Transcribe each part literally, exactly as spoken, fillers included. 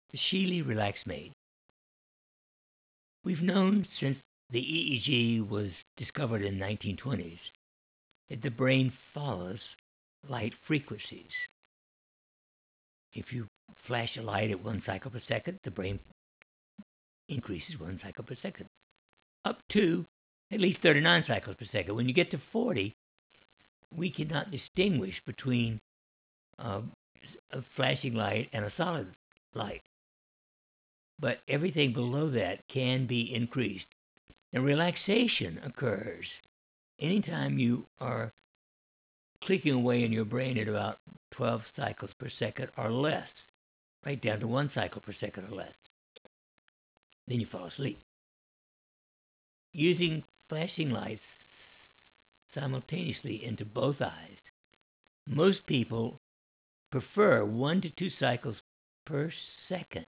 The Shealy Relax Mate. We've known since the E E G was discovered in the nineteen twenties that the brain follows light frequencies. If you flash a light at one cycle per second, the brain increases one cycle per second, up to at least thirty-nine cycles per second. When you get to forty, we cannot distinguish between uh, a flashing light and a solid light. But everything below that can be increased. And relaxation occurs anytime you are clicking away in your brain at about twelve cycles per second or less, right down to one cycle per second or less. Then you fall asleep. Using flashing lights simultaneously into both eyes, most people prefer one to two cycles per second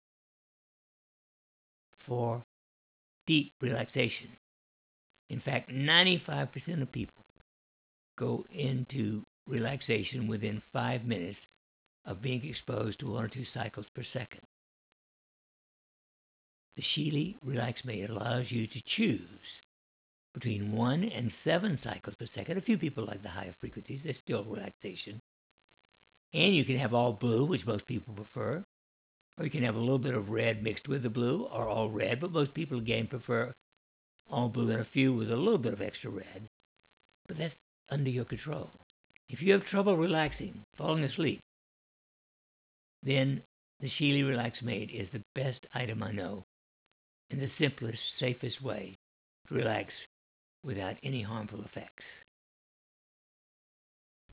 for deep relaxation. In fact, ninety-five percent of people go into relaxation within five minutes of being exposed to one or two cycles per second. The Shealy Relax Mate allows you to choose between one and seven cycles per second. A few people like the higher frequencies. There's still relaxation. And you can have all blue, which most people prefer. Or you can have a little bit of red mixed with the blue, or all red, but most people again prefer all blue and a few with a little bit of extra red. But that's under your control. If you have trouble relaxing, falling asleep, then the Shealy Relax Mate is the best item I know and the simplest, safest way to relax without any harmful effects.